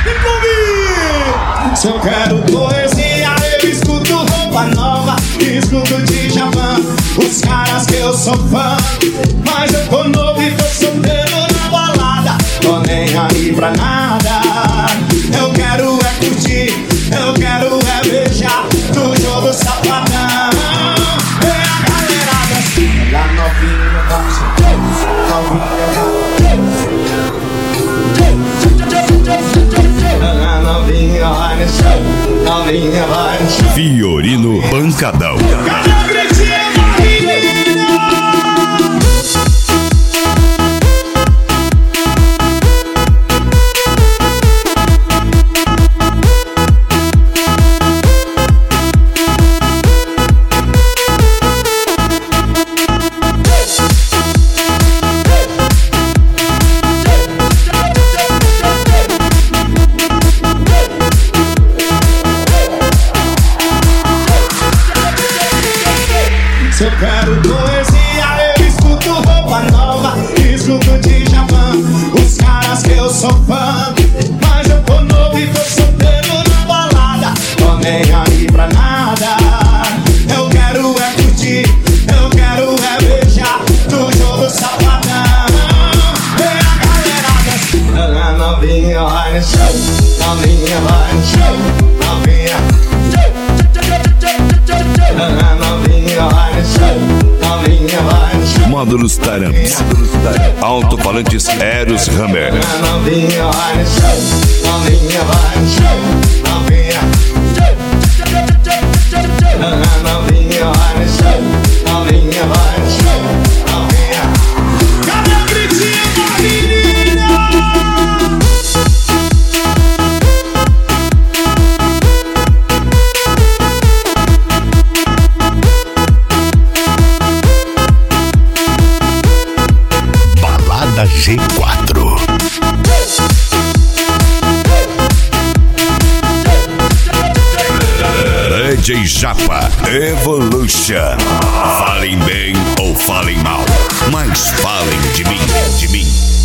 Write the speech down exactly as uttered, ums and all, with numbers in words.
Se eu quero poesia, eu escuto roupa nova, escuto Djavan, os caras que eu sou fã. Mas eu tô novo e tô solteiro na balada, tô nem aí pra nada. Eu quero é curtir, eu quero é beijar no jogo safadão. É a galerada assim, da novinha vai, novinha vai, novinha vai no chão, novinha vai no chão. Fiorino Pancadão. Se eu quero poesia, eu escuto roupa nova, escuto Djavan, os caras que eu sou fã. Mas eu tô novo e tô solteiro na balada, tô nem aí pra nada. Eu quero é curtir, eu quero é beijar no jogo safadão. Vem a galerada assim, a novinha vai no chão, novinha vai no chão, novinha, a novinha vai no chão, novinha vai no chão. Módulos Taramps. Alto-falantes Eros Hammer. A novinha vai no chão, novinha vai no chão, novinha, a novinha vai no chão, novinha vai no chão, novinha. Cadê o gritinho da menina? Balada G quatro. D J Japa Evolution. Falem bem ou falem mal, mas falem de mim, de mim.